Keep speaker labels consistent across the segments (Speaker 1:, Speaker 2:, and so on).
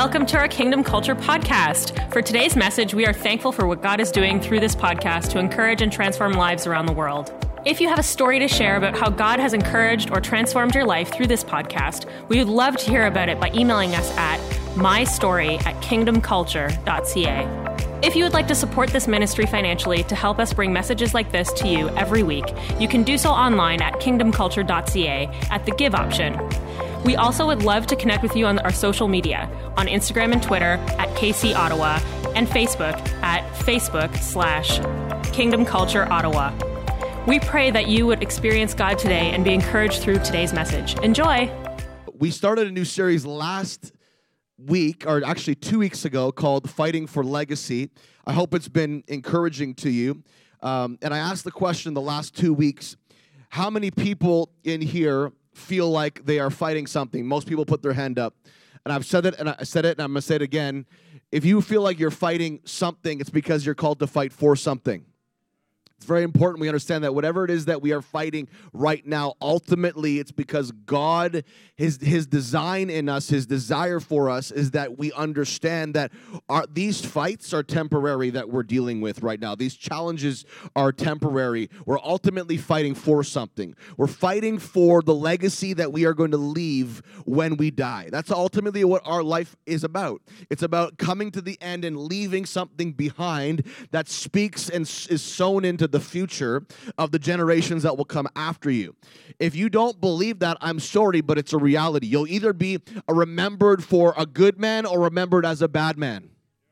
Speaker 1: Welcome to our Kingdom Culture podcast. For today's message, we are thankful for what God is doing through this podcast to encourage and transform lives around the world. If you have a story to share about how God has encouraged or transformed your life through this podcast, we would love to hear about it by emailing us at mystory@kingdomculture.ca. If you would like to support this ministry financially to help us bring messages like this to you every week, you can do so online at kingdomculture.ca at the Give option. We also would love to connect with you on our social media, on Instagram and Twitter at KC Ottawa, and Facebook at Facebook/Kingdom Culture Ottawa. We pray that you would experience God today and be encouraged through today's message. Enjoy.
Speaker 2: We started a new series last week, or actually 2 weeks ago, called Fighting for Legacy. I hope it's been encouraging to you. And I asked the question the last 2 weeks, how many people in here feel like they are fighting something? Most people put their hand up. And I've said it, and I'm going to say it again. If you feel like you're fighting something, it's because you're called to fight for something. It's very important we understand that whatever it is that we are fighting right now, ultimately it's because God, His design in us, His desire for us is that we understand that these fights are temporary that we're dealing with right now. These challenges are temporary. We're ultimately fighting for something. We're fighting for the legacy that we are going to leave when we die. That's ultimately what our life is about. It's about coming to the end and leaving something behind that speaks and is sown into the future of the generations that will come after you. If you don't believe that, I'm sorry, but it's a reality. You'll either be remembered for a good man or remembered as a bad man.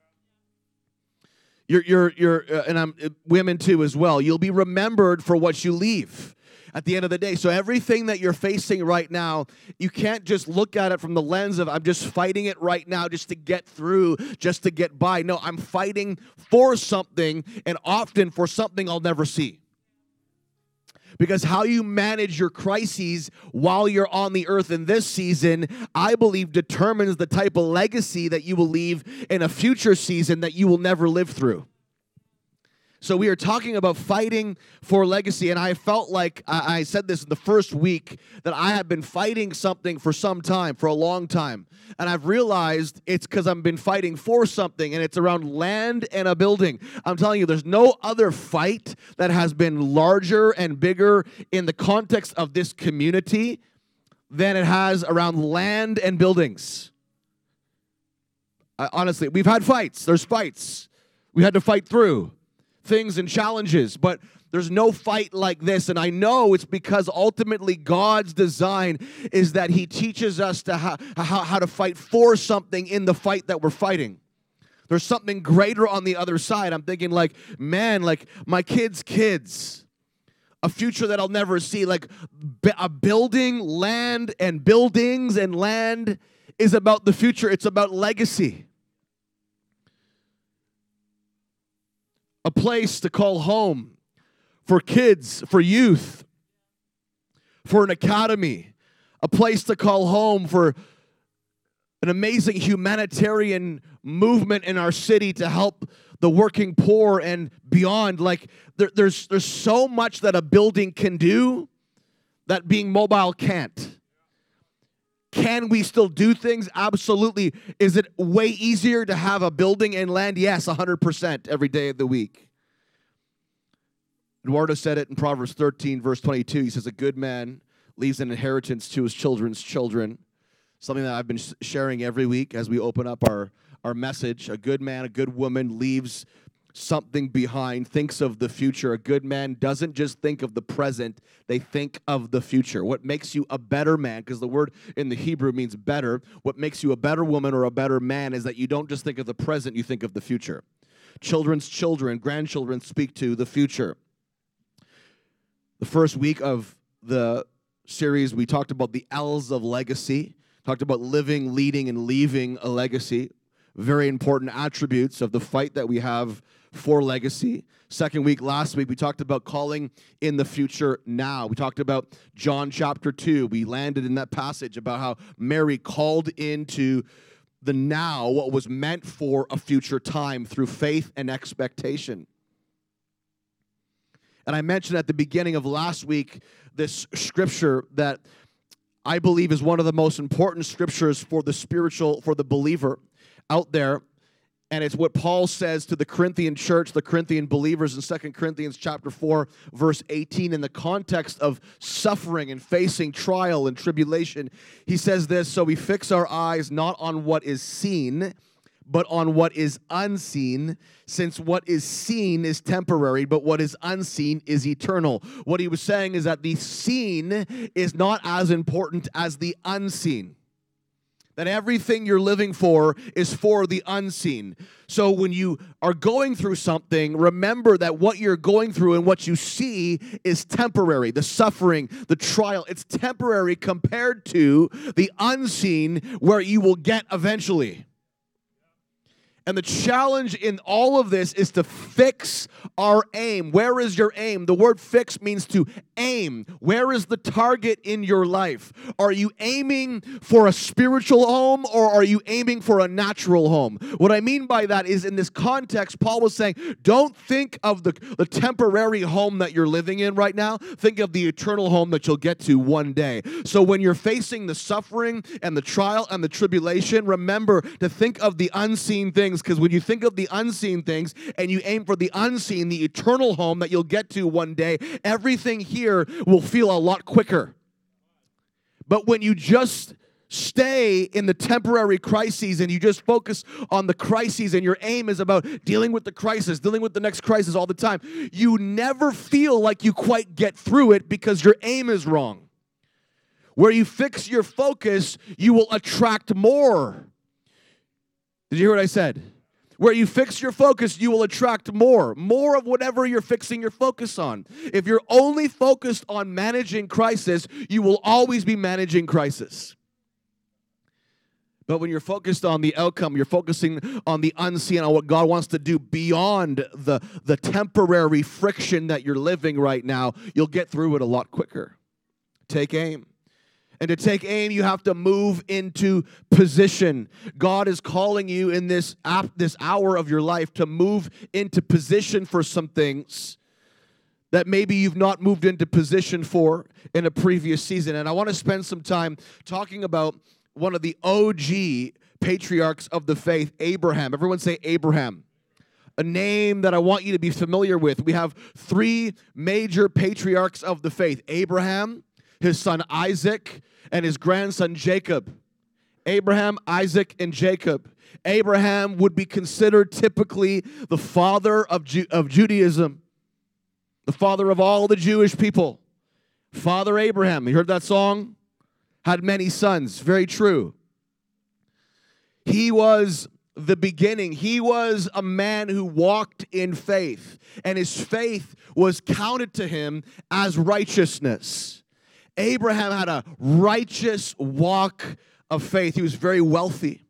Speaker 2: And women too as well. You'll be remembered for what you leave at the end of the day. So everything that you're facing right now, you can't just look at it from the lens of, I'm just fighting it right now just to get through, just to get by. No, I'm fighting for something, and often for something I'll never see. Because how you manage your crises while you're on the earth in this season, I believe determines the type of legacy that you will leave in a future season that you will never live through. So we are talking about fighting for legacy, and I felt like, I said this in the first week, that I have been fighting something for some time, for a long time. And I've realized it's because I've been fighting for something, and it's around land and a building. I'm telling you, there's no other fight that has been larger and bigger in the context of this community than it has around land and buildings. Honestly, we've had fights. There's fights we had to fight through. Things and challenges, but there's no fight like this, and I know it's because ultimately God's design is that He teaches us to how to fight for something in the fight that we're fighting. There's something greater on the other side. I'm thinking like, man, like my kids, a future that I'll never see, like a building, land, and buildings and land is about the future. It's about legacy. A place to call home for kids, for youth, for an academy. A place to call home for an amazing humanitarian movement in our city to help the working poor and beyond. Like there's so much that a building can do that being mobile can't. Can we still do things? Absolutely. Is it way easier to have a building and land? Yes, 100% every day of the week. Eduardo said it in Proverbs 13, verse 22. He says, a good man leaves an inheritance to his children's children. Something that I've been sharing every week as we open up our message. A good man, a good woman leaves something behind, thinks of the future. A good man doesn't just think of the present, they think of the future. What makes you a better man, because the word in the Hebrew means better, what makes you a better woman or a better man is that you don't just think of the present, you think of the future. Children's children, grandchildren speak to the future. The first week of the series, we talked about the L's of legacy, talked about living, leading, and leaving a legacy. Very important attributes of the fight that we have for legacy. Second week, last week, we talked about calling in the future now. We talked about John chapter 2. We landed in that passage about how Mary called into the now what was meant for a future time through faith and expectation. And I mentioned at the beginning of last week this scripture that I believe is one of the most important scriptures for the spiritual, for the believer. out there. And it's what Paul says to the Corinthian church, the Corinthian believers in 2 Corinthians chapter 4, verse 18, in the context of suffering and facing trial and tribulation. He says this, so we fix our eyes not on what is seen, but on what is unseen, since what is seen is temporary, but what is unseen is eternal. What he was saying is that the seen is not as important as the unseen. That everything you're living for is for the unseen. So when you are going through something, remember that what you're going through and what you see is temporary. The suffering, the trial, it's temporary compared to the unseen where you will get eventually. And the challenge in all of this is to fix our aim. Where is your aim? The word fix means to aim. Where is the target in your life? Are you aiming for a spiritual home or are you aiming for a natural home? What I mean by that is in this context, Paul was saying, don't think of the temporary home that you're living in right now. Think of the eternal home that you'll get to one day. So when you're facing the suffering and the trial and the tribulation, remember to think of the unseen things. Because when you think of the unseen things and you aim for the unseen, the eternal home that you'll get to one day, everything here will feel a lot quicker. But when you just stay in the temporary crises and you just focus on the crises and your aim is about dealing with the crisis, dealing with the next crisis all the time, you never feel like you quite get through it because your aim is wrong. Where you fix your focus, you will attract more. Did you hear what I said? Where you fix your focus, you will attract more of whatever you're fixing your focus on. If you're only focused on managing crisis, you will always be managing crisis. But when you're focused on the outcome, you're focusing on the unseen, on what God wants to do beyond the temporary friction that you're living right now, you'll get through it a lot quicker. Take aim. And to take aim, you have to move into position. God is calling you in this hour of your life to move into position for some things that maybe you've not moved into position for in a previous season. And I want to spend some time talking about one of the OG patriarchs of the faith, Abraham. Everyone say Abraham. A name that I want you to be familiar with. We have three major patriarchs of the faith. Abraham, his son Isaac, and his grandson Jacob. Abraham, Isaac, and Jacob. Abraham would be considered typically the father of Judaism, the father of all the Jewish people. Father Abraham, you heard that song? Had many sons, very true. He was the beginning. He was a man who walked in faith, and his faith was counted to him as righteousness. Abraham had a righteous walk of faith. He was very wealthy,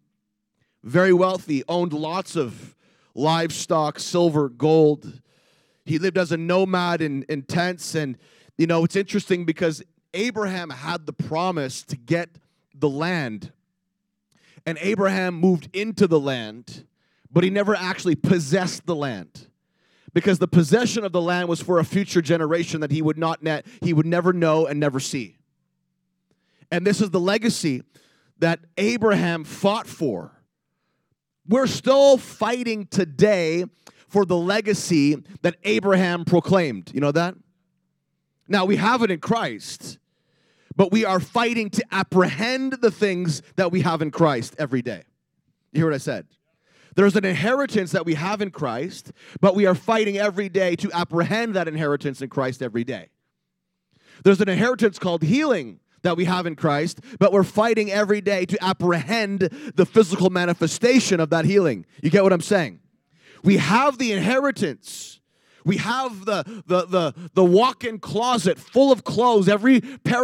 Speaker 2: owned lots of livestock, silver, gold. He lived as a nomad in tents. And, you know, it's interesting because Abraham had the promise to get the land. And Abraham moved into the land, but he never actually possessed the land. Because the possession of the land was for a future generation that he would never know and never see. And this is the legacy that Abraham fought for. We're still fighting today for the legacy that Abraham proclaimed. You know that? Now, we have it in Christ, but we are fighting to apprehend the things that we have in Christ every day. You hear what I said? There's an inheritance that we have in Christ, but we are fighting every day to apprehend that inheritance in Christ every day. There's an inheritance called healing that we have in Christ, but we're fighting every day to apprehend the physical manifestation of that healing. You get what I'm saying? We have the inheritance. We have the walk-in closet full of clothes, every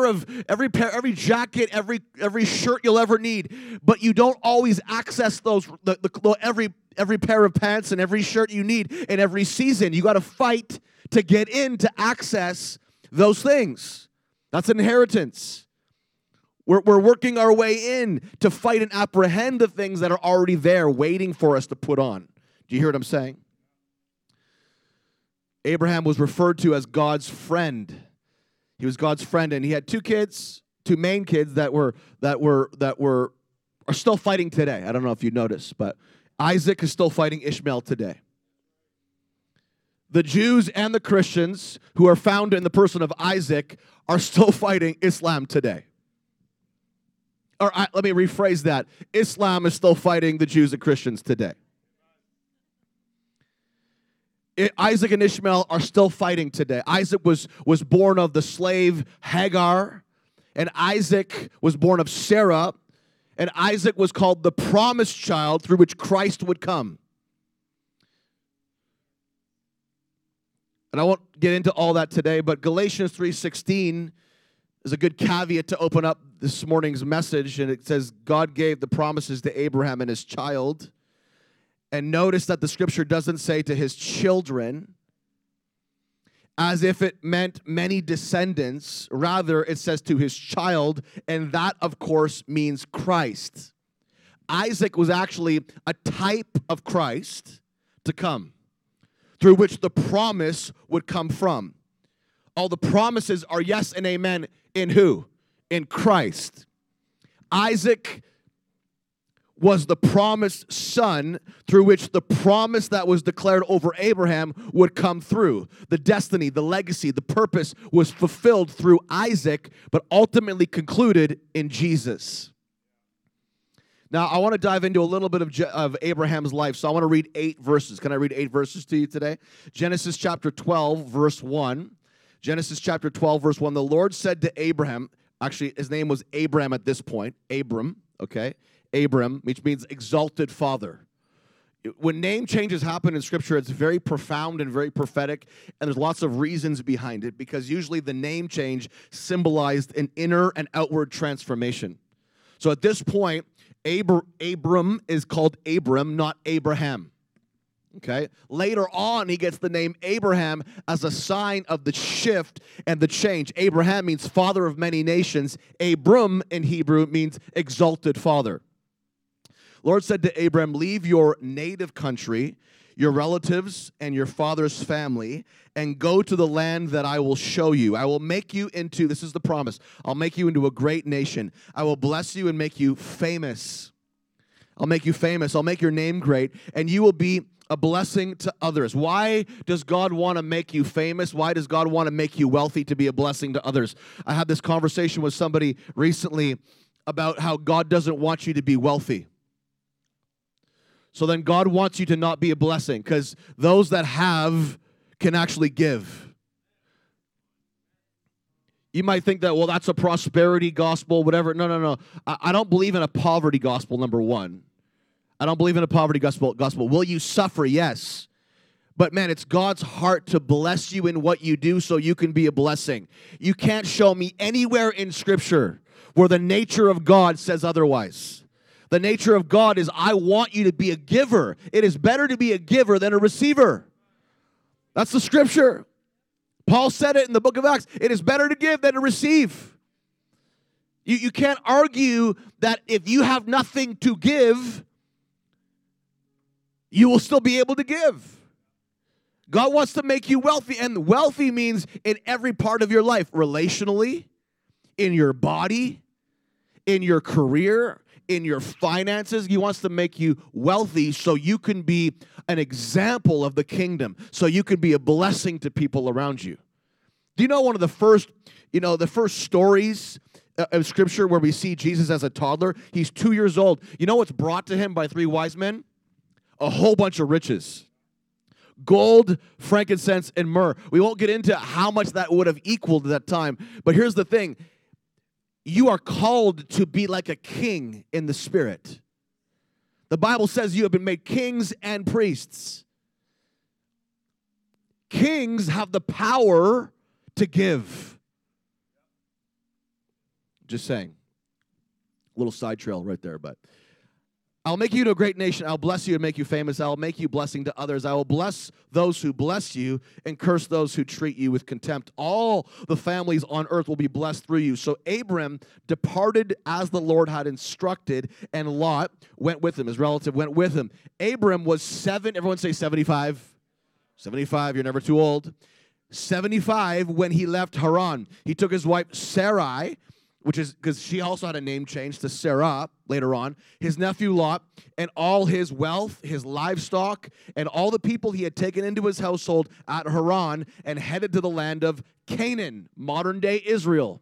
Speaker 2: jacket, every shirt you'll ever need. But you don't always access those every pair of pants and every shirt you need in every season. You got to fight to get in to access those things. That's an inheritance. We're working our way in to fight and apprehend the things that are already there, waiting for us to put on. Do you hear what I'm saying? Abraham was referred to as God's friend. He was God's friend, and he had two main kids that were are still fighting today. I don't know if you noticed, but Isaac is still fighting Ishmael today. The Jews and the Christians who are found in the person of Isaac are still fighting Islam today. Or let me rephrase that. Islam is still fighting the Jews and Christians today. Isaac and Ishmael are still fighting today. Isaac was born of the slave Hagar, and Isaac was born of Sarah, and Isaac was called the promised child through which Christ would come. And I won't get into all that today, but Galatians 3:16 is a good caveat to open up this morning's message, and it says, God gave the promises to Abraham and his child. And notice that the scripture doesn't say to his children, as if it meant many descendants. Rather, it says to his child, and that, of course, means Christ. Isaac was actually a type of Christ to come, through which the promise would come from. All the promises are yes and amen in who? In Christ. Isaac was the promised son through which the promise that was declared over Abraham would come through. The destiny, the legacy, the purpose was fulfilled through Isaac, but ultimately concluded in Jesus. Now, I want to dive into a little bit of Abraham's life, so I want to read 8 verses. Can I read 8 verses to you today? Genesis chapter 12, verse 1. Genesis chapter 12, verse 1. The Lord said to Abraham, actually, his name was Abram at this point, Abram, okay? Abram, which means exalted father. When name changes happen in Scripture, it's very profound and very prophetic, and there's lots of reasons behind it, because usually the name change symbolized an inner and outward transformation. So at this point, Abram is called Abram, not Abraham. Okay? Later on, he gets the name Abraham as a sign of the shift and the change. Abraham means father of many nations. Abram in Hebrew means exalted father. Lord said to Abram, leave your native country, your relatives, and your father's family, and go to the land that I will show you. I will make you into, this is the promise, I'll make you into a great nation. I will bless you and make you famous. I'll make you famous. I'll make your name great, and you will be a blessing to others. Why does God want to make you famous? Why does God want to make you wealthy to be a blessing to others? I had this conversation with somebody recently about how God doesn't want you to be wealthy. So then God wants you to not be a blessing, because those that have can actually give. You might think that, well, that's a prosperity gospel, whatever. No. I don't believe in a poverty gospel, number one. I don't believe in a poverty gospel. Will you suffer? Yes. But man, it's God's heart to bless you in what you do so you can be a blessing. You can't show me anywhere in Scripture where the nature of God says otherwise. The nature of God is, I want you to be a giver. It is better to be a giver than a receiver. That's the Scripture. Paul said it in the book of Acts. It is better to give than to receive. You can't argue that if you have nothing to give, you will still be able to give. God wants to make you wealthy, and wealthy means in every part of your life, relationally, in your body, in your career, in your finances. He wants to make you wealthy so you can be an example of the kingdom, so you can be a blessing to people around you. Do you know one of the first stories of Scripture where we see Jesus as a toddler? He's 2 years old. You know what's brought to him by 3 wise men? A whole bunch of riches. Gold, frankincense, and myrrh. We won't get into how much that would have equaled at that time, but here's the thing. You are called to be like a king in the Spirit. The Bible says you have been made kings and priests. Kings have the power to give. Just saying. A little side trail right there, but I'll make you into a great nation. I'll bless you and make you famous. I'll make you blessing to others. I will bless those who bless you and curse those who treat you with contempt. All the families on earth will be blessed through you. So Abram departed as the Lord had instructed, and Lot went with him. His relative went with him. Abram was everyone say 75. 75, you're never too old. 75 when he left Haran. He took his wife Sarai which is because she also had a name change to Sarah later on, his nephew Lot, and all his wealth, his livestock, and all the people he had taken into his household at Haran, and headed to the land of Canaan, modern-day Israel.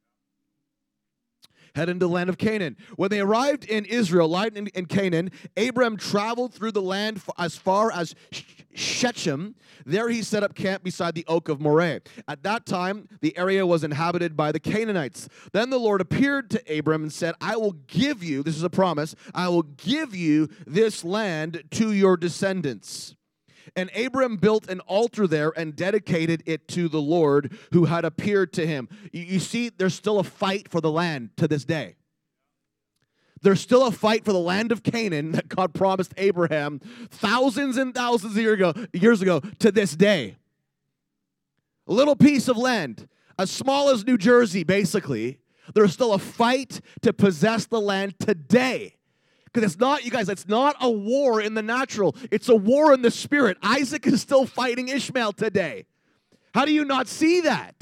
Speaker 2: Headed into the land of Canaan. When they arrived in Israel, in Canaan, Abram traveled through the land as far as Shechem. There he set up camp beside the oak of Moreh. At that time, the area was inhabited by the Canaanites. Then the Lord appeared to Abram and said, I will give you, this is a promise, I will give you this land to your descendants. And Abram built an altar there and dedicated it to the Lord who had appeared to him. You see, there's still a fight for the land to this day. There's still a fight for the land of Canaan that God promised Abraham thousands and thousands of years ago to this day. A little piece of land, as small as New Jersey, basically. There's still a fight to possess the land today. Because it's not, you guys, it's not a war in the natural. It's a war in the spirit. Isaac is still fighting Ishmael today. How do you not see that?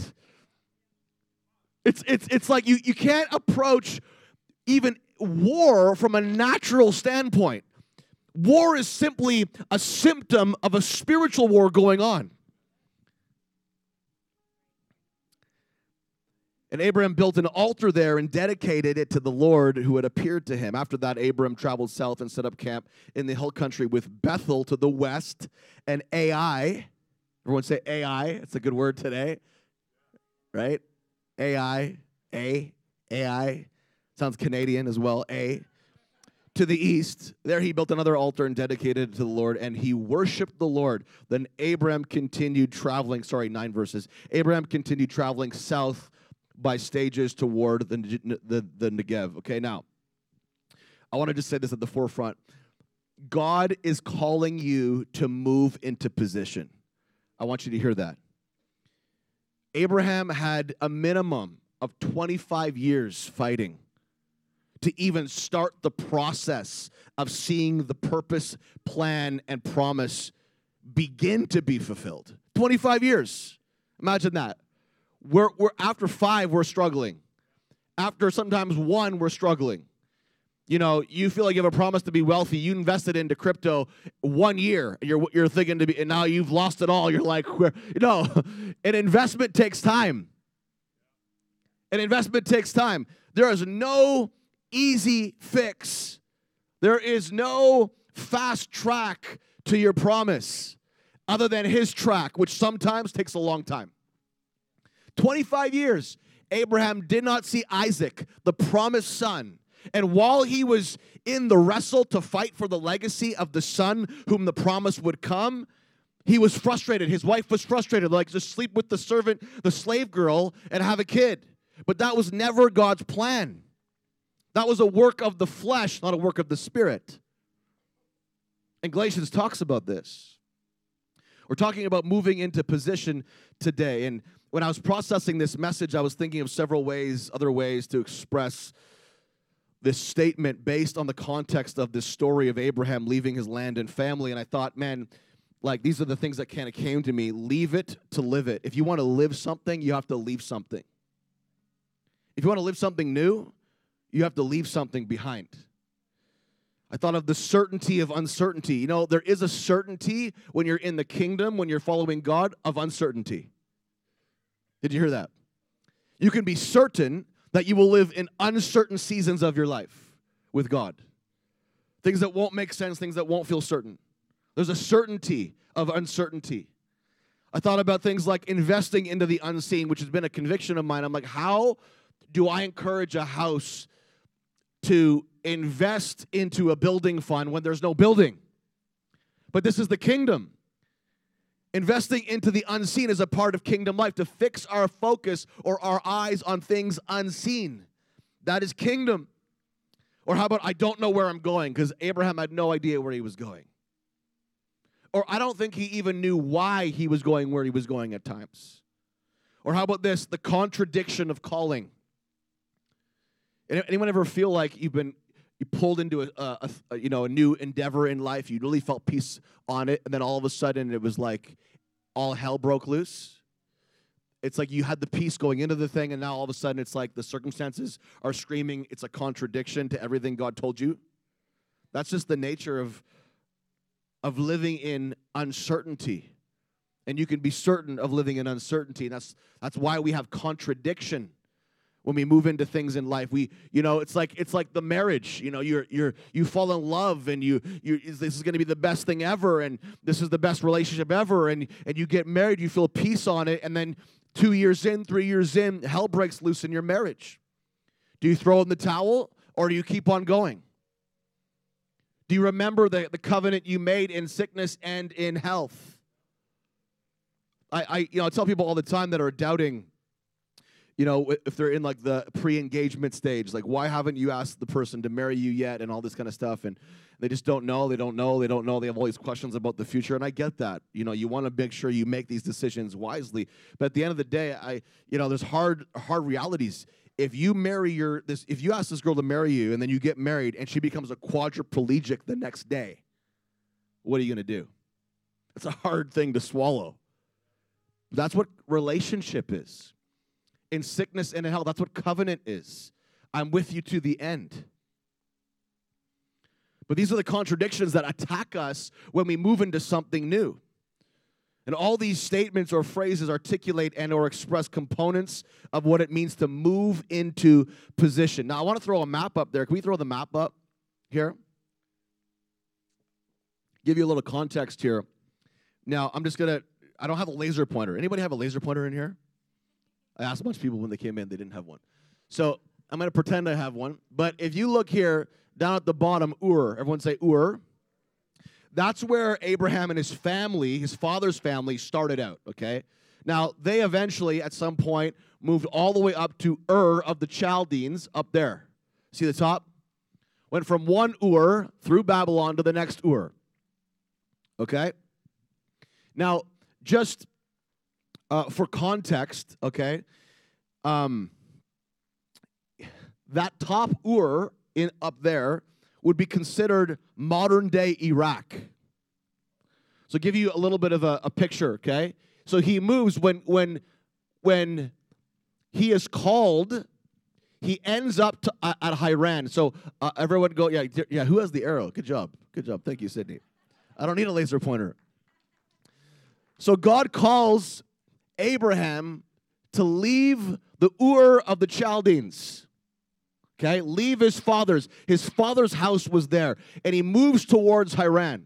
Speaker 2: It's like you can't approach even war from a natural standpoint. War is simply a symptom of a spiritual war going on. And Abraham built an altar there and dedicated it to the Lord who had appeared to him. After that, Abraham traveled south and set up camp in the hill country with Bethel to the west and Ai. Everyone say Ai. It's a good word today, right? Ai. Sounds Canadian as well, A. To the east, there he built another altar and dedicated it to the Lord, and he worshiped the Lord. Then Abraham continued traveling, 9 verses. Abraham continued traveling south by stages toward the Negev. Okay, now, I want to just say this at the forefront. God is calling you to move into position. I want you to hear that. Abraham had a minimum of 25 years fighting to even start the process of seeing the purpose, plan, and promise begin to be fulfilled. 25 years. Imagine that. We're after 5, we're struggling. After sometimes 1, we're struggling. You know, you feel like you have a promise to be wealthy. You invested into crypto 1 year. You're thinking to be, and now you've lost it all. You're like, an investment takes time. An investment takes time. There is no easy fix. There is no fast track to your promise other than his track, which sometimes takes a long time. 25 years, Abraham did not see Isaac, the promised son. And while he was in the wrestle to fight for the legacy of the son whom the promise would come, he was frustrated. His wife was frustrated, like just sleep with the servant, the slave girl, and have a kid. But that was never God's plan. That was a work of the flesh, not a work of the spirit. And Galatians talks about this. We're talking about moving into position today. And when I was processing this message, I was thinking of several other ways to express this statement based on the context of this story of Abraham leaving his land and family. And I thought, man, like these are the things that kind of came to me. Leave it to live it. If you want to live something, you have to leave something. If you want to live something new, you have to leave something behind. I thought of the certainty of uncertainty. You know, there is a certainty when you're in the kingdom, when you're following God, of uncertainty. Did you hear that? You can be certain that you will live in uncertain seasons of your life with God. Things that won't make sense, things that won't feel certain. There's a certainty of uncertainty. I thought about things like investing into the unseen, which has been a conviction of mine. I'm like, how do I encourage a house to invest into a building fund when there's no building? But this is the kingdom. Investing into the unseen is a part of kingdom life, to fix our focus or our eyes on things unseen. That is kingdom. Or how about, I don't know where I'm going, because Abraham had no idea where he was going. Or I don't think he even knew why he was going where he was going at times. Or how about this, the contradiction of calling. Anyone ever feel like you pulled into a new endeavor in life? You really felt peace on it, and then all of a sudden it was like all hell broke loose. it's like you had the peace going into the thing, and now all of a sudden it's like the circumstances are screaming it's a contradiction to everything God told you. That's just the nature of living in uncertainty. And you can be certain of living in uncertainty. And that's why we have contradiction when we move into things in life. It's like the marriage. You fall in love, and this is going to be the best thing ever, and this is the best relationship ever, and you get married, you feel peace on it, and then 2 years in, 3 years in, hell breaks loose in your marriage. Do you throw in the towel, or do you keep on going? Do you remember the covenant you made in sickness and in health? I tell people all the time that are doubting, if they're in like the pre-engagement stage, like, why haven't you asked the person to marry you yet, and all this kind of stuff, and they just don't know. They have all these questions about the future, and I get that. You want to make sure you make these decisions wisely, but at the end of the day, there's hard realities. If you if you ask this girl to marry you, and then you get married, and she becomes a quadriplegic the next day, what are you going to do? It's a hard thing to swallow. That's what relationship is. In sickness and in health, that's what covenant is. I'm with you to the end. But these are the contradictions that attack us when we move into something new. And all these statements or phrases articulate and or express components of what it means to move into position. Now, I want to throw a map up there. Can we throw the map up here? Give you a little context here. Now, I don't have a laser pointer. Anybody have a laser pointer in here? I asked a bunch of people when they came in, they didn't have one. So I'm going to pretend I have one. But if you look here, down at the bottom, Ur. Everyone say Ur. That's where Abraham and his family, his father's family, started out, okay? Now, they eventually, at some point, moved all the way up to Ur of the Chaldeans, up there. See the top? Went from one Ur through Babylon to the next Ur. Okay? Now, just for context, okay, that top Ur up there would be considered modern-day Iraq. So give you a little bit of a picture, okay? So he moves when he is called, he ends up at Haran. So everyone go, yeah, who has the arrow? Good job. Thank you, Sydney. I don't need a laser pointer. So God calls Abraham to leave the Ur of the Chaldeans. Okay, leave his father's. His father's house was there, and he moves towards Haran.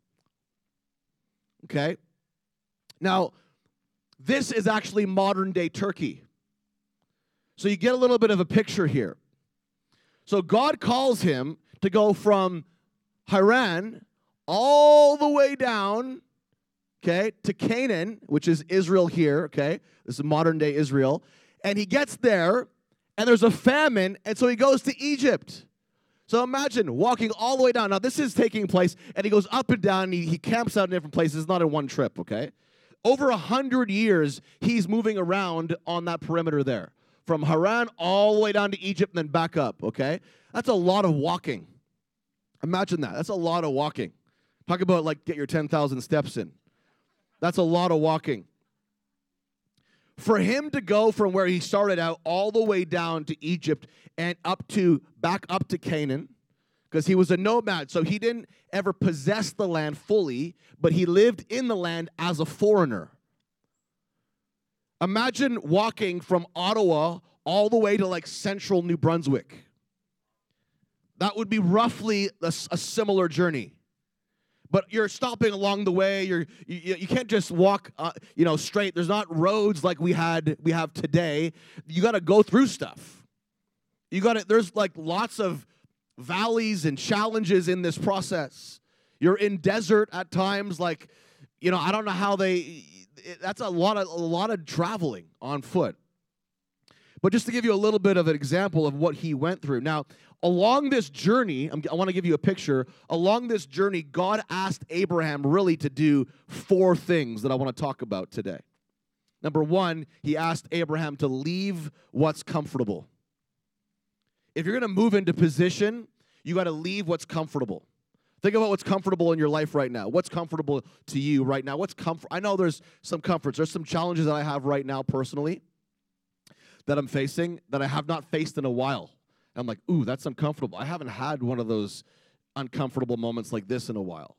Speaker 2: Okay, now this is actually modern-day Turkey. So you get a little bit of a picture here. So God calls him to go from Haran all the way down, okay, to Canaan, which is Israel here, okay? This is modern-day Israel. And he gets there, and there's a famine, and so he goes to Egypt. So imagine walking all the way down. Now, this is taking place, and he goes up and down, and he camps out in different places. It's not in one trip, okay? Over 100 years, he's moving around on that perimeter there. From Haran all the way down to Egypt and then back up, okay? That's a lot of walking. Imagine that. That's a lot of walking. Talk about, like, get your 10,000 steps in. That's a lot of walking. For him to go from where he started out all the way down to Egypt and back up to Canaan, because he was a nomad, so he didn't ever possess the land fully, but he lived in the land as a foreigner. Imagine walking from Ottawa all the way to like central New Brunswick. That would be roughly a similar journey. But you're stopping along the way. You can't just walk, straight. There's not roads like we have today. You got to go through stuff. There's like lots of valleys and challenges in this process. You're in desert at times. Like, I don't know how that's a lot of traveling on foot. But just to give you a little bit of an example of what he went through. Now, along this journey, I want to give you a picture. Along this journey, God asked Abraham really to do 4 things that I want to talk about today. Number 1, he asked Abraham to leave what's comfortable. If you're going to move into position, you got to leave what's comfortable. Think about what's comfortable in your life right now. What's comfortable to you right now? What's comfort? I know there's some comforts. There's some challenges that I have right now personally that I'm facing that I have not faced in a while. I'm like, ooh, that's uncomfortable. I haven't had one of those uncomfortable moments like this in a while.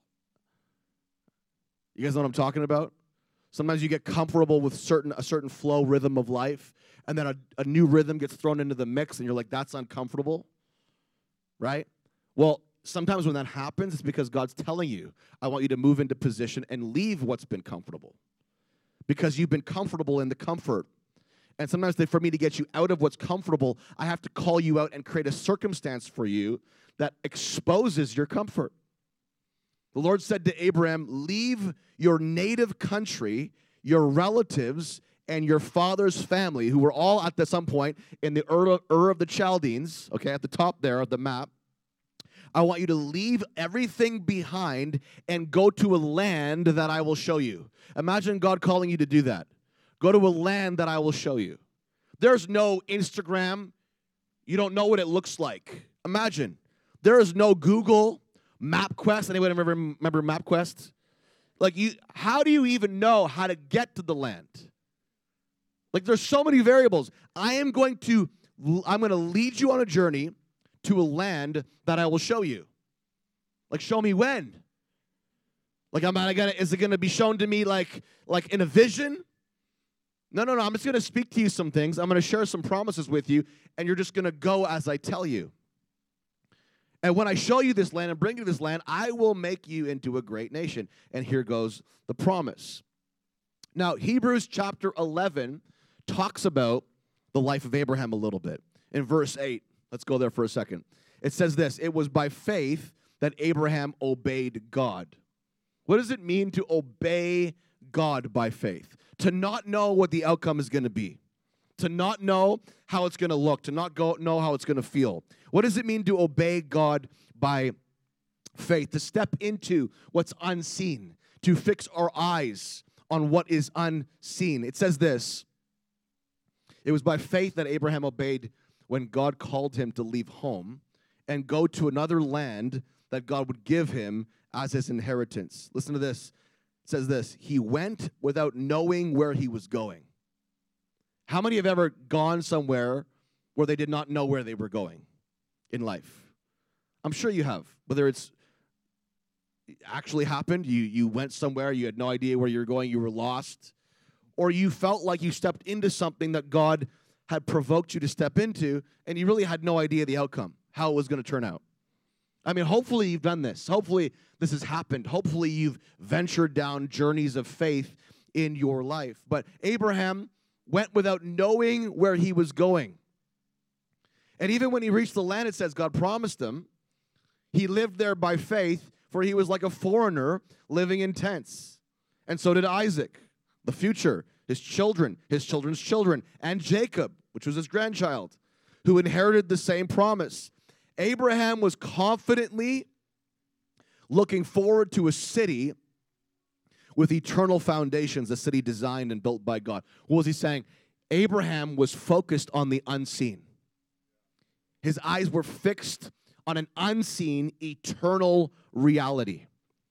Speaker 2: You guys know what I'm talking about? Sometimes you get comfortable with a certain flow rhythm of life, and then a new rhythm gets thrown into the mix, and you're like, that's uncomfortable, right? Well, sometimes when that happens, it's because God's telling you, I want you to move into position and leave what's been comfortable, because you've been comfortable in the comfort. And sometimes for me to get you out of what's comfortable, I have to call you out and create a circumstance for you that exposes your comfort. The Lord said to Abraham, leave your native country, your relatives, and your father's family, who were all at some point in the Ur of the Chaldeans, okay, at the top there of the map. I want you to leave everything behind and go to a land that I will show you. Imagine God calling you to do that. Go to a land that I will show you. There's no Instagram. You don't know what it looks like. Imagine. There is no Google, MapQuest. Anyone remember MapQuest? Like, how do you even know how to get to the land? Like, there's so many variables. I'm going to lead you on a journey to a land that I will show you. Like, show me when? Like, is it going to be shown to me like in a vision? No. I'm just going to speak to you some things. I'm going to share some promises with you, and you're just going to go as I tell you. And when I show you this land and bring you to this land, I will make you into a great nation. And here goes the promise. Now, Hebrews chapter 11 talks about the life of Abraham a little bit. In verse 8, let's go there for a second. It says this, it was by faith that Abraham obeyed God. What does it mean to obey God by faith? To not know what the outcome is going to be. To not know how it's going to look. To not know how it's going to feel. What does it mean to obey God by faith? To step into what's unseen. To fix our eyes on what is unseen. It says this. It was by faith that Abraham obeyed when God called him to leave home and go to another land that God would give him as his inheritance. Listen to this. It says this. He went without knowing where he was going. How many have ever gone somewhere where they did not know where they were going in life? I'm sure you have. Whether it actually happened, you went somewhere, you had no idea where you were going, you were lost, or you felt like you stepped into something that God had provoked you to step into, and you really had no idea the outcome, how it was going to turn out. I mean, hopefully you've done this. Hopefully this has happened. Hopefully you've ventured down journeys of faith in your life. But Abraham went without knowing where he was going. And even when he reached the land, it says God promised him. He lived there by faith, for he was like a foreigner living in tents. And so did Isaac, the future, his children, his children's children, and Jacob, which was his grandchild, who inherited the same promise. Abraham was confidently looking forward to a city with eternal foundations, a city designed and built by God. What was he saying? Abraham was focused on the unseen. His eyes were fixed on an unseen, eternal reality.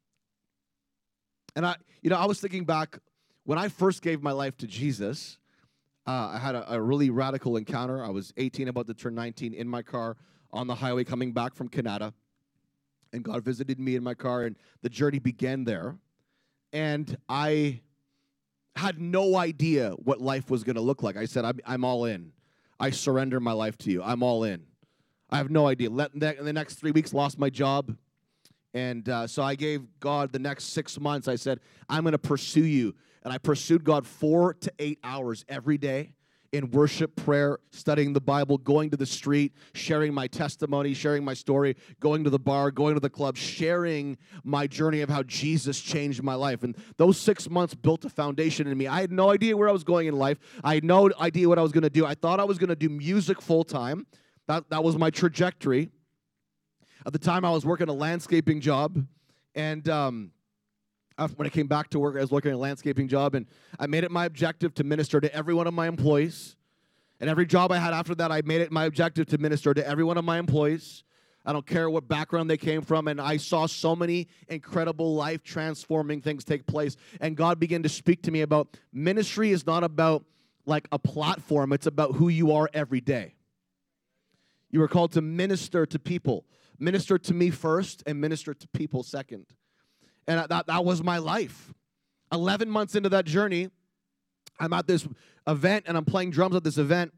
Speaker 2: And I was thinking back, when I first gave my life to Jesus, I had a really radical encounter. I was 18, about to turn 19, in my car on the highway coming back from Canada. And God visited me in my car, and the journey began there. And I had no idea what life was going to look like. I said, I'm all in. I surrender my life to you. I'm all in. I have no idea. In the next 3 weeks, lost my job. And so I gave God the next 6 months. I said, I'm going to pursue you. And I pursued God 4 to 8 hours every day in worship, prayer, studying the Bible, going to the street, sharing my testimony, sharing my story, going to the bar, going to the club, sharing my journey of how Jesus changed my life. And those 6 months built a foundation in me. I had no idea where I was going in life. I had no idea what I was going to do. I thought I was going to do music full time. That was my trajectory. At the time, I was working a landscaping job. And when I came back to work, I was working a landscaping job, and I made it my objective to minister to every one of my employees. And every job I had after that, I made it my objective to minister to every one of my employees. I don't care what background they came from. And I saw so many incredible life-transforming things take place. And God began to speak to me about ministry is not about like a platform. It's about who you are every day. You are called to minister to people. Minister to me first and minister to people second. And that was my life. 11 months into that journey, I'm at this event, and I'm playing drums at this event.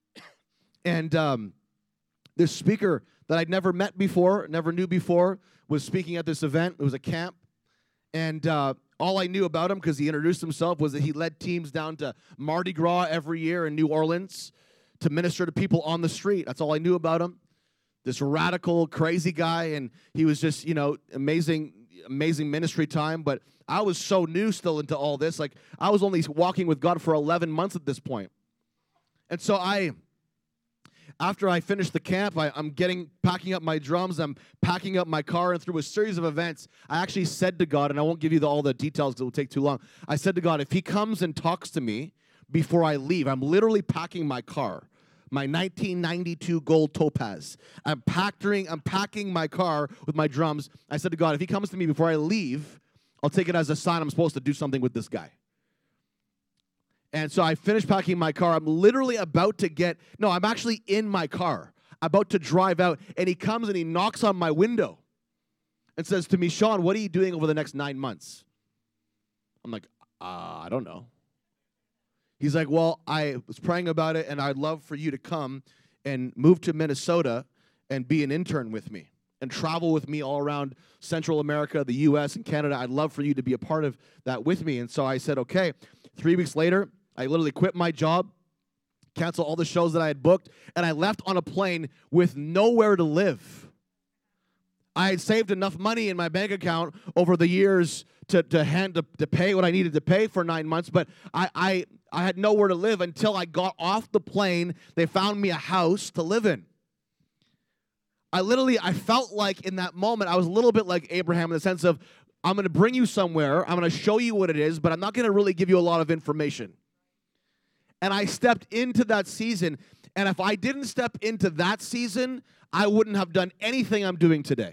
Speaker 2: And this speaker that I'd never met before, never knew before, was speaking at this event. It was a camp. And all I knew about him, because he introduced himself, was that he led teams down to Mardi Gras every year in New Orleans to minister to people on the street. That's all I knew about him. This radical, crazy guy, and he was just, amazing ministry time. But I was so new still into all this. Like, I was only walking with God for 11 months at this point. And so after I finished the camp, I'm packing up my drums, I'm packing up my car, and through a series of events, I actually said to God, and I won't give you all the details because it will take too long. I said to God, if he comes and talks to me before I leave, I'm literally packing my car, my 1992 gold Topaz. I'm packing my car with my drums. I said to God, if he comes to me before I leave, I'll take it as a sign I'm supposed to do something with this guy. And so I finished packing my car. I'm literally about to I'm actually in my car, about to drive out. And he comes and he knocks on my window and says to me, Sean, what are you doing over the next 9 months? I'm like, I don't know. He's like, well, I was praying about it, and I'd love for you to come and move to Minnesota and be an intern with me and travel with me all around Central America, the U.S., and Canada. I'd love for you to be a part of that with me. And so I said, okay. 3 weeks later, I literally quit my job, canceled all the shows that I had booked, and I left on a plane with nowhere to live. I had saved enough money in my bank account over the years to pay what I needed to pay for 9 months, but I had nowhere to live until I got off the plane. They found me a house to live in. I felt like in that moment, I was a little bit like Abraham in the sense of, I'm going to bring you somewhere, I'm going to show you what it is, but I'm not going to really give you a lot of information. And I stepped into that season, and if I didn't step into that season, I wouldn't have done anything I'm doing today.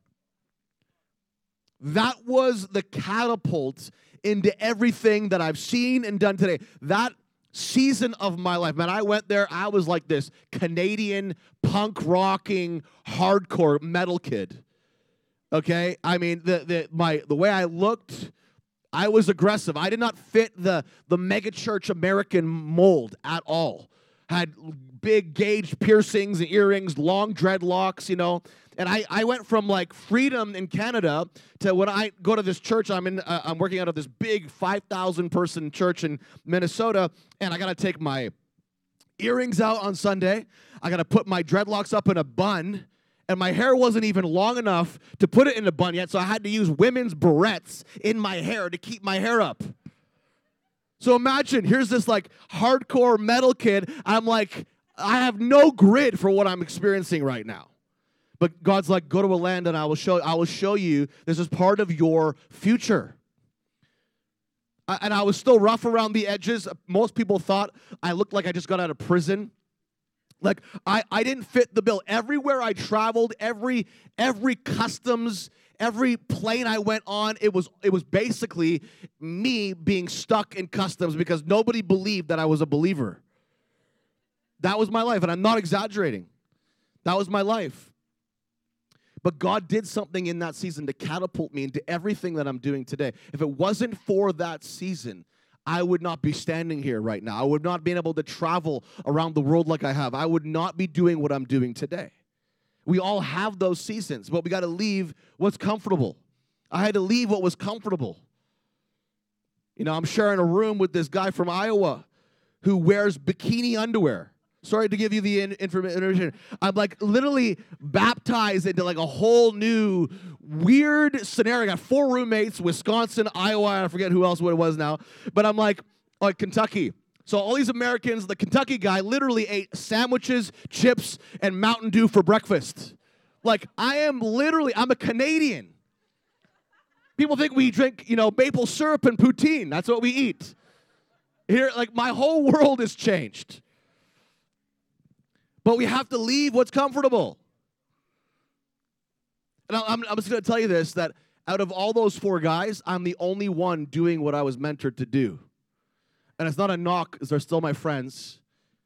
Speaker 2: That was the catapult into everything that I've seen and done today. That season of my life, man, I went there, I was like this Canadian punk rocking hardcore metal kid. Okay? I mean, the way I looked, I was aggressive. I did not fit the mega church American mold at all. Had big gauge piercings and earrings, long dreadlocks, And I went from like freedom in Canada to when I go to this church, I'm working out of this big 5,000 person church in Minnesota, and I got to take my earrings out on Sunday. I got to put my dreadlocks up in a bun, and my hair wasn't even long enough to put it in a bun yet, so I had to use women's barrettes in my hair to keep my hair up. So imagine, here's this like hardcore metal kid. I'm like, I have no grid for what I'm experiencing right now. But God's like, go to a land and I will show you this is part of your future. And I was still rough around the edges. Most people thought I looked like I just got out of prison. Like, I didn't fit the bill. Everywhere I traveled, every customs, every plane I went on, it was basically me being stuck in customs because nobody believed that I was a believer. That was my life, and I'm not exaggerating. That was my life. But God did something in that season to catapult me into everything that I'm doing today. If it wasn't for that season, I would not be standing here right now. I would not be able to travel around the world like I have. I would not be doing what I'm doing today. We all have those seasons, but we got to leave what's comfortable. I had to leave what was comfortable. I'm sharing a room with this guy from Iowa who wears bikini underwear. Sorry to give you the information. I'm like literally baptized into like a whole new weird scenario. I got 4 roommates, Wisconsin, Iowa, I forget who else what it was now. But I'm like Kentucky. So all these Americans, the Kentucky guy literally ate sandwiches, chips, and Mountain Dew for breakfast. Like I'm a Canadian. People think we drink, maple syrup and poutine. That's what we eat. Here, like my whole world has changed. But we have to leave what's comfortable. And I'm just going to tell you this, that out of all those 4 guys, I'm the only one doing what I was mentored to do. And it's not a knock, because they're still my friends.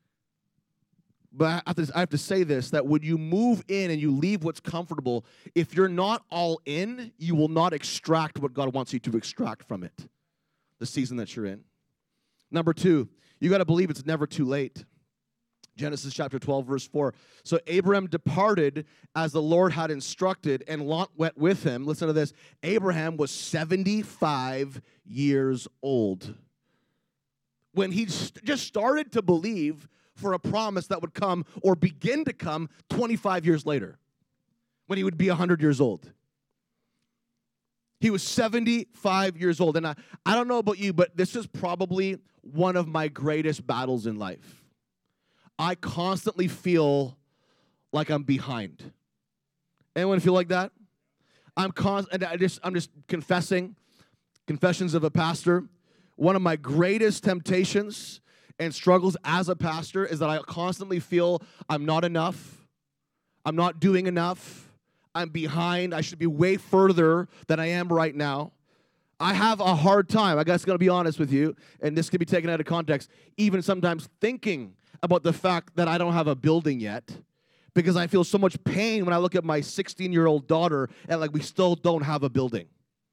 Speaker 2: But I have to say this, that when you move in and you leave what's comfortable, if you're not all in, you will not extract what God wants you to extract from it, the season that you're in. Number 2, you got to believe it's never too late. Genesis chapter 12, verse 4. So Abraham departed as the Lord had instructed, and Lot went with him. Listen to this. Abraham was 75 years old when he just started to believe for a promise that would come or begin to come 25 years later, when he would be 100 years old. He was 75 years old. And I don't know about you, but this is probably one of my greatest battles in life. I constantly feel like I'm behind. Anyone feel like that? I'm just confessing, confessions of a pastor. One of my greatest temptations and struggles as a pastor is that I constantly feel I'm not enough. I'm not doing enough. I'm behind. I should be way further than I am right now. I have a hard time, I guess I'm going to be honest with you, and this can be taken out of context, even sometimes thinking about the fact that I don't have a building yet, because I feel so much pain when I look at my 16-year-old daughter and like we still don't have a building.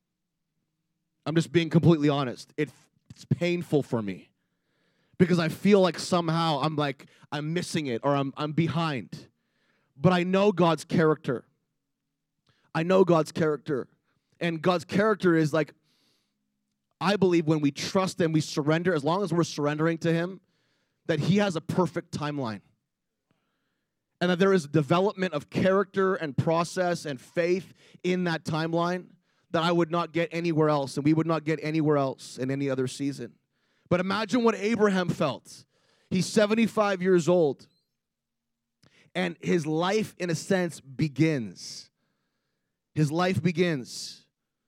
Speaker 2: I'm just being completely honest. It's painful for me because I feel like somehow I'm missing it or I'm behind. But I know God's character. I know God's character. And God's character is like, I believe when we trust Him, we surrender, as long as we're surrendering to Him, that He has a perfect timeline. And that there is a development of character and process and faith in that timeline that I would not get anywhere else, and we would not get anywhere else in any other season. But imagine what Abraham felt. He's 75 years old, and his life, in a sense, begins. His life begins.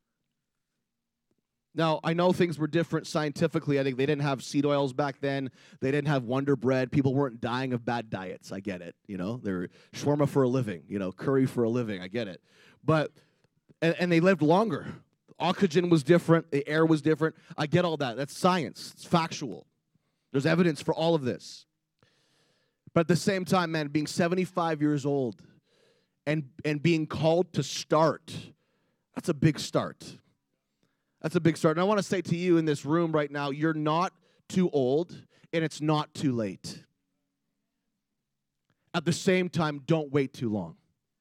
Speaker 2: Now, I know things were different scientifically. I think they didn't have seed oils back then. They didn't have Wonder Bread. People weren't dying of bad diets. I get it. They're shawarma for a living. Curry for a living. I get it. But, and they lived longer. Oxygen was different. The air was different. I get all that. That's science. It's factual. There's evidence for all of this. But at the same time, man, being 75 years old and being called to start, that's a big start. That's a big start. And I want to say to you in this room right now, you're not too old and it's not too late. At the same time, don't wait too long.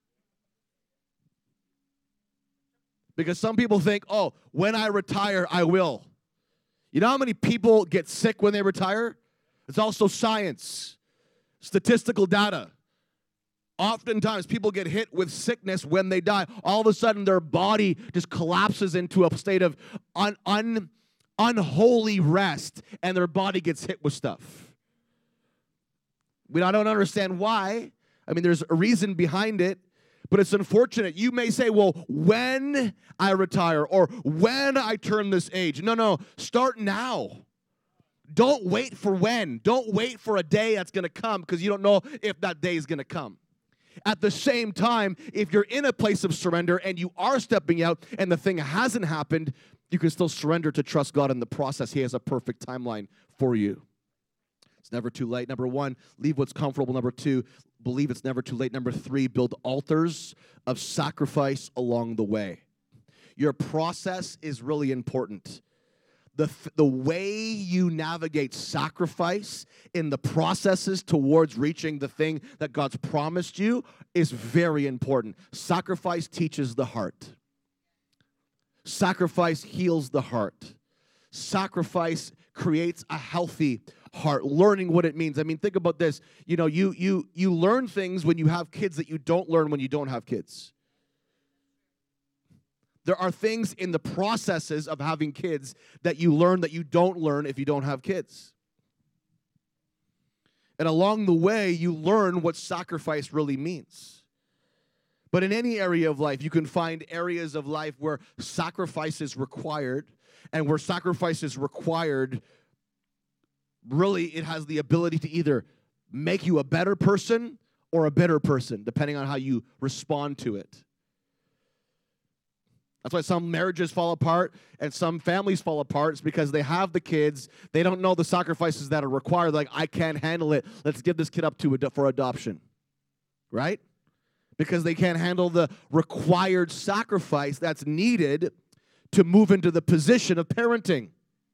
Speaker 2: Because some people think, oh, when I retire, I will. You know how many people get sick when they retire? It's also science, statistical data. Oftentimes, people get hit with sickness when they die. All of a sudden, their body just collapses into a state of unholy rest, and their body gets hit with stuff. I don't understand why. I mean, there's a reason behind it, but it's unfortunate. You may say, well, when I retire or when I turn this age. No, start now. Don't wait for when. Don't wait for a day that's going to come because you don't know if that day is going to come. At the same time, if you're in a place of surrender and you are stepping out and the thing hasn't happened, you can still surrender to trust God in the process. He has a perfect timeline for you. It's never too late. Number 1, leave what's comfortable. Number 2, believe it's never too late. Number 3, build altars of sacrifice along the way. Your process is really important. The way you navigate sacrifice in the processes towards reaching the thing that God's promised you is very important. Sacrifice teaches the heart. Sacrifice heals the heart. Sacrifice creates a healthy heart, learning what it means. I mean, think about this. You learn things when you have kids that you don't learn when you don't have kids. There are things in the processes of having kids that you learn that you don't learn if you don't have kids. And along the way, you learn what sacrifice really means. But in any area of life, you can find areas of life where sacrifice is required, and where sacrifice is required, really it has the ability to either make you a better person or a bitter person, depending on how you respond to it. That's why some marriages fall apart and some families fall apart. It's because they have the kids. They don't know the sacrifices that are required. Like, I can't handle it. Let's give this kid up for adoption. Right? Because they can't handle the required sacrifice that's needed to move into the position of parenting.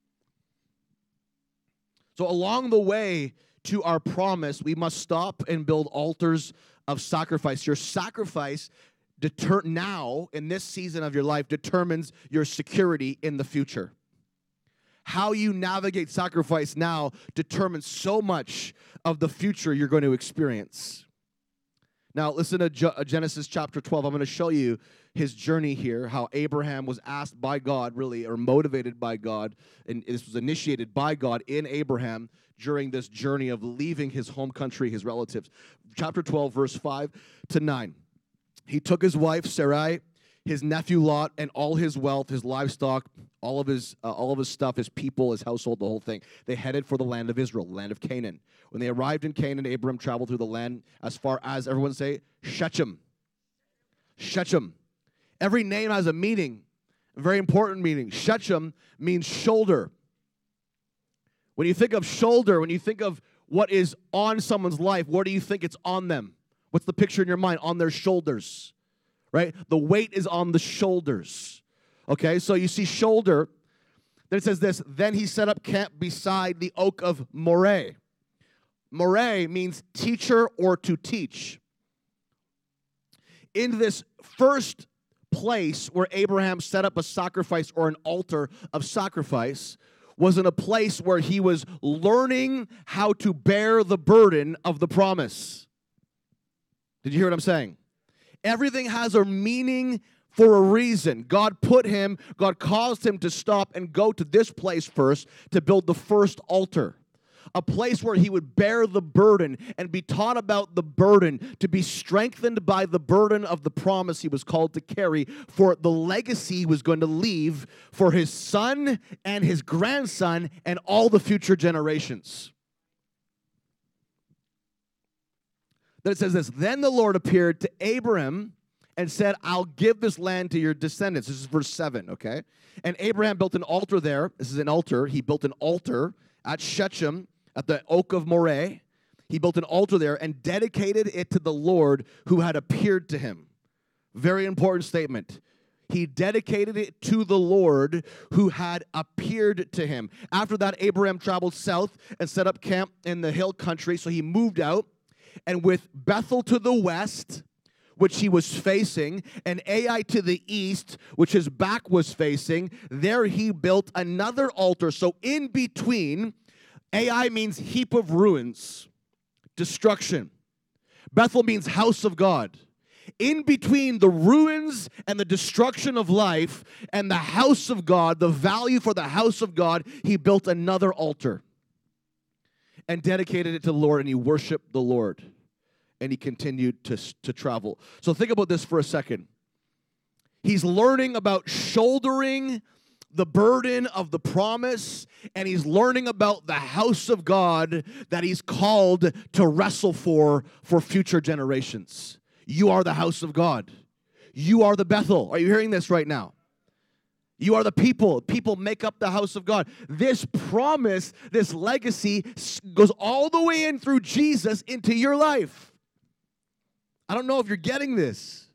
Speaker 2: So along the way to our promise, we must stop and build altars of sacrifice. Your sacrifice now, in this season of your life, determines your security in the future. How you navigate sacrifice now determines so much of the future you're going to experience. Now, listen to Genesis chapter 12. I'm going to show you his journey here, how Abraham was asked by God, really, or motivated by God, and this was initiated by God in Abraham during this journey of leaving his home country, his relatives. Chapter 12, verse 5 to 9. He took his wife, Sarai, his nephew Lot, and all his wealth, his livestock, all of his stuff, his people, his household, the whole thing. They headed for the land of Israel, the land of Canaan. When they arrived in Canaan, Abram traveled through the land as far as, everyone say, Shechem. Shechem. Every name has a meaning, a very important meaning. Shechem means shoulder. When you think of shoulder, when you think of what is on someone's life, what do you think it's on them? What's the picture in your mind? On their shoulders, right? The weight is on the shoulders. Okay, so you see shoulder. Then it says this, then he set up camp beside the oak of Moreh. Moreh means teacher or to teach. In this first place where Abraham set up a sacrifice or an altar of sacrifice was in a place where he was learning how to bear the burden of the promise. Did you hear what I'm saying? Everything has a meaning for a reason. God caused him to stop and go to this place first to build the first altar. A place where he would bear the burden and be taught about the burden, to be strengthened by the burden of the promise he was called to carry for the legacy he was going to leave for his son and his grandson and all the future generations. Then it says this, then the Lord appeared to Abraham and said, I'll give this land to your descendants. This is verse 7, okay? And Abraham built an altar there. This is an altar. He built an altar at Shechem, at the oak of Moreh. He built an altar there and dedicated it to the Lord who had appeared to him. Very important statement. He dedicated it to the Lord who had appeared to him. After that, Abraham traveled south and set up camp in the hill country. So he moved out. And with Bethel to the west, which he was facing, and Ai to the east, which his back was facing, there he built another altar. So in between, Ai means heap of ruins, destruction. Bethel means house of God. In between the ruins and the destruction of life and the house of God, the value for the house of God, he built another altar and dedicated it to the Lord, and he worshiped the Lord, and he continued to travel. So think about this for a second. He's learning about shouldering the burden of the promise, and he's learning about the house of God that he's called to wrestle for future generations. You are the house of God. You are the Bethel. Are you hearing this right now? You are the people. People make up the house of God. This promise, this legacy goes all the way in through Jesus into your life. I don't know if you're getting this.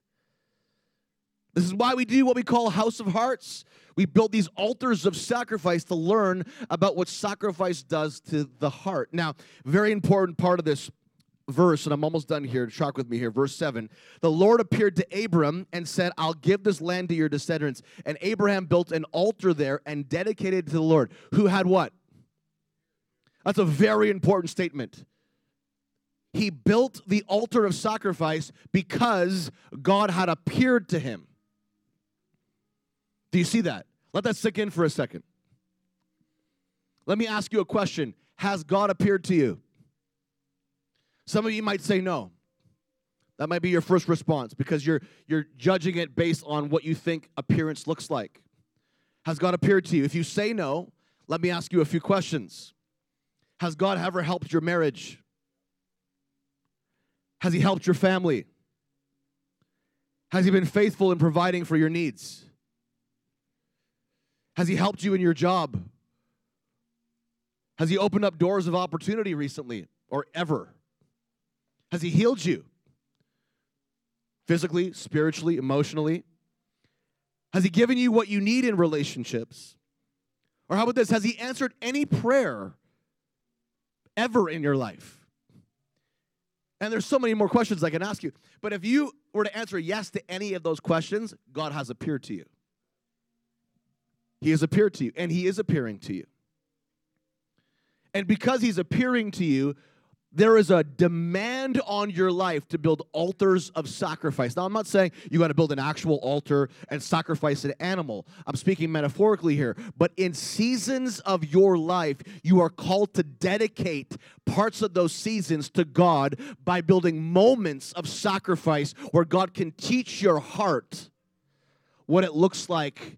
Speaker 2: This is why we do what we call House of Hearts. We build these altars of sacrifice to learn about what sacrifice does to the heart. Now, very important part of this verse, and I'm almost done here. Track with me here. Verse 7. The Lord appeared to Abram and said, I'll give this land to your descendants. And Abraham built an altar there and dedicated it to the Lord. Who had what? That's a very important statement. He built the altar of sacrifice because God had appeared to him. Do you see that? Let that sink in for a second. Let me ask you a question. Has God appeared to you? Some of you might say no. That might be your first response because you're judging it based on what you think appearance looks like. Has God appeared to you? If you say no, let me ask you a few questions. Has God ever helped your marriage? Has he helped your family? Has he been faithful in providing for your needs? Has he helped you in your job? Has he opened up doors of opportunity recently or ever? Has he healed you? Physically, spiritually, emotionally? Has he given you what you need in relationships? Or how about this? Has he answered any prayer ever in your life? And there's so many more questions I can ask you. But if you were to answer yes to any of those questions, God has appeared to you. He has appeared to you, and he is appearing to you. And because he's appearing to you, there is a demand on your life to build altars of sacrifice. Now, I'm not saying you got to build an actual altar and sacrifice an animal. I'm speaking metaphorically here. But in seasons of your life, you are called to dedicate parts of those seasons to God by building moments of sacrifice where God can teach your heart what it looks like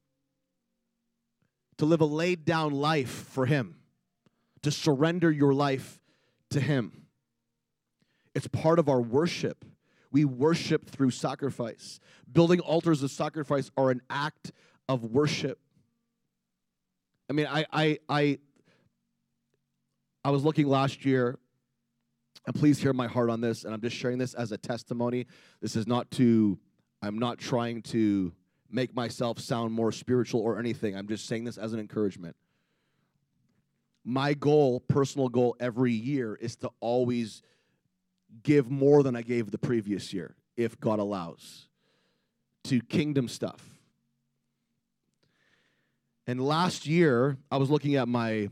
Speaker 2: to live a laid down life for him, to surrender your life to him. It's part of our worship. We worship through sacrifice. Building altars of sacrifice are an act of worship. I mean, I was looking last year, and please hear my heart on this, and I'm just sharing this as a testimony. I'm not trying to make myself sound more spiritual or anything. I'm just saying this as an encouragement. My goal, personal goal every year is to always give more than I gave the previous year, if God allows, to kingdom stuff. And last year, I was looking at my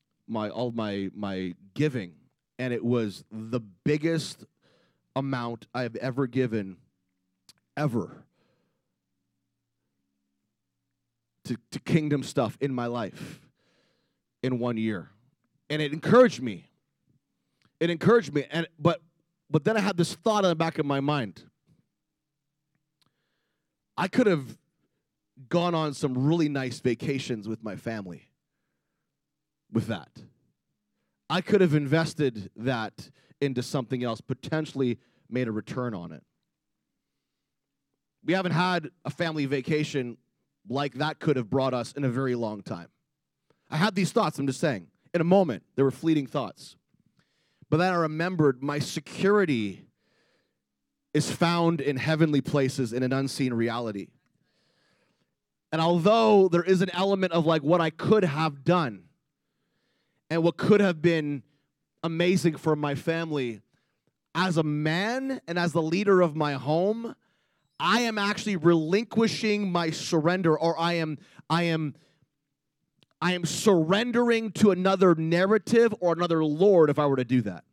Speaker 2: giving, and it was the biggest amount I've ever given, ever, to kingdom stuff in my life. In 1 year. And it encouraged me. But then I had this thought in the back of my mind. I could have gone on some really nice vacations with my family with that. I could have invested that into something else, potentially made a return on it. We haven't had a family vacation like that could have brought us in a very long time. I had these thoughts, I'm just saying. In a moment, they were fleeting thoughts. But then I remembered my security is found in heavenly places in an unseen reality. And although there is an element of like what I could have done and what could have been amazing for my family, as a man and as the leader of my home, I am actually relinquishing my surrender, or I am surrendering to another narrative or another Lord if I were to do that.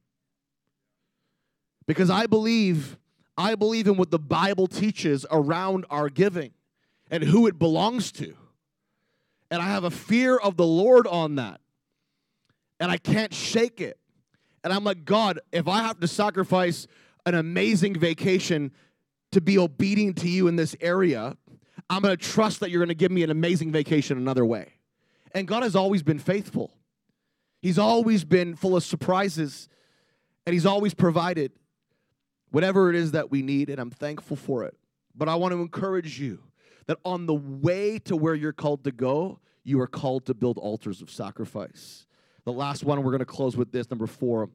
Speaker 2: Because I believe in what the Bible teaches around our giving and who it belongs to. And I have a fear of the Lord on that. And I can't shake it. And I'm like, God, if I have to sacrifice an amazing vacation to be obedient to you in this area, I'm going to trust that you're going to give me an amazing vacation another way. And God has always been faithful. He's always been full of surprises, and he's always provided whatever it is that we need, and I'm thankful for it. But I want to encourage you that on the way to where you're called to go, you are called to build altars of sacrifice. The last one, we're going to close with this, number 4.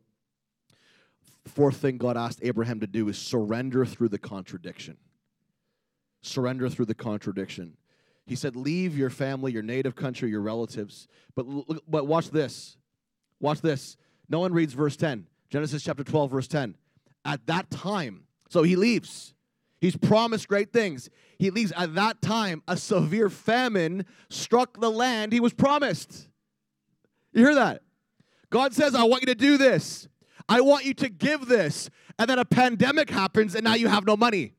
Speaker 2: Fourth thing God asked Abraham to do is surrender through the contradiction. Surrender through the contradiction. He said, leave your family, your native country, your relatives. But watch this. Watch this. No one reads verse 10. Genesis chapter 12, verse 10. At that time, so he leaves. He's promised great things. He leaves. At that time, a severe famine struck the land he was promised. You hear that? God says, I want you to do this. I want you to give this. And then a pandemic happens, and now you have no money.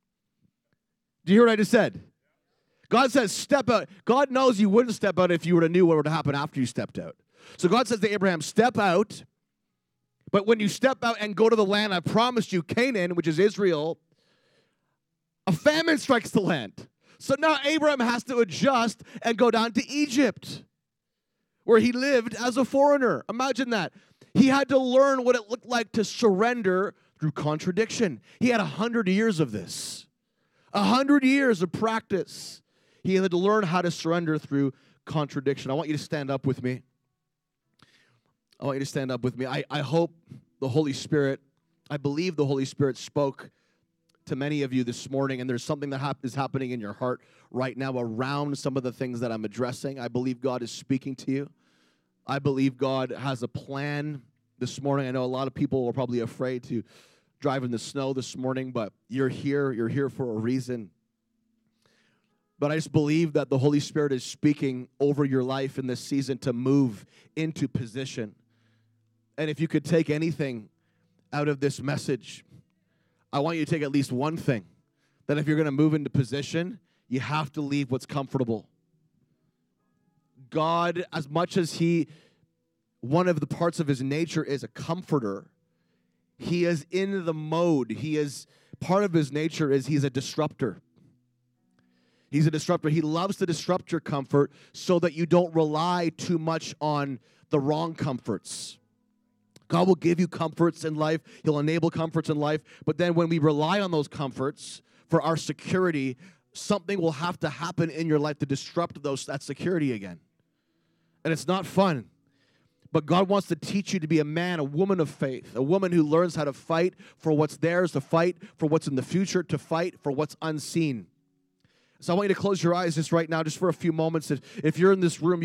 Speaker 2: Do you hear what I just said? God says, step out. God knows you wouldn't step out if you would have knew what would happen after you stepped out. So God says to Abraham, step out. But when you step out and go to the land I promised you, Canaan, which is Israel, a famine strikes the land. So now Abraham has to adjust and go down to Egypt, where he lived as a foreigner. Imagine that. He had to learn what it looked like to surrender through contradiction. He had 100 years of this. 100 years of practice. He had to learn how to surrender through contradiction. I want you to stand up with me. I want you to stand up with me. I hope the Holy Spirit, I believe the Holy Spirit spoke to many of you this morning, and there's something that is happening in your heart right now around some of the things that I'm addressing. I believe God is speaking to you. I believe God has a plan this morning. I know a lot of people were probably afraid to drive in the snow this morning, but you're here for a reason. But I just believe that the Holy Spirit is speaking over your life in this season to move into position. And if you could take anything out of this message, I want you to take at least one thing, that if you're going to move into position, you have to leave what's comfortable. God, as much as one of the parts of his nature is a comforter, he is in the mode. Part of his nature is he's a disruptor. He's a disruptor. He loves to disrupt your comfort so that you don't rely too much on the wrong comforts. God will give you comforts in life. He'll enable comforts in life. But then when we rely on those comforts for our security, something will have to happen in your life to disrupt that security again. And it's not fun. But God wants to teach you to be a man, a woman of faith, a woman who learns how to fight for what's theirs, to fight for what's in the future, to fight for what's unseen. So I want you to close your eyes just right now, just for a few moments. If you're in this room,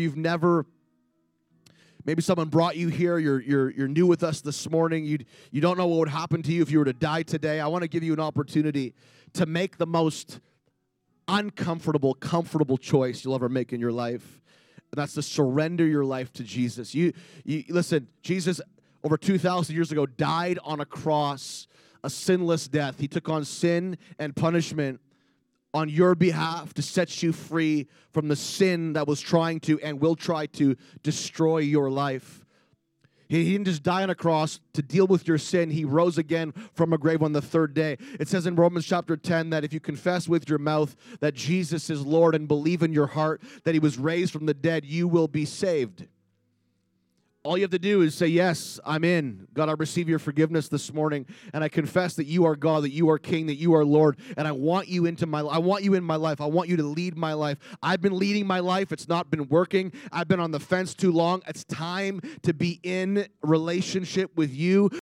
Speaker 2: maybe someone brought you here, you're new with us this morning, you don't know what would happen to you if you were to die today. I want to give you an opportunity to make the most uncomfortable, comfortable choice you'll ever make in your life. And that's to surrender your life to Jesus. You listen, Jesus, over 2,000 years ago, died on a cross, a sinless death. He took on sin and punishment on your behalf to set you free from the sin that was trying to and will try to destroy your life. He didn't just die on a cross to deal with your sin. He rose again from a grave on the third day. It says in Romans chapter 10 that if you confess with your mouth that Jesus is Lord and believe in your heart that he was raised from the dead, you will be saved. All you have to do is say, yes, I'm in. God, I receive your forgiveness this morning, and I confess that you are God, that you are King, that you are Lord, and I want you in my life. I want you to lead my life. I've been leading my life. It's not been working. I've been on the fence too long. It's time to be in relationship with you.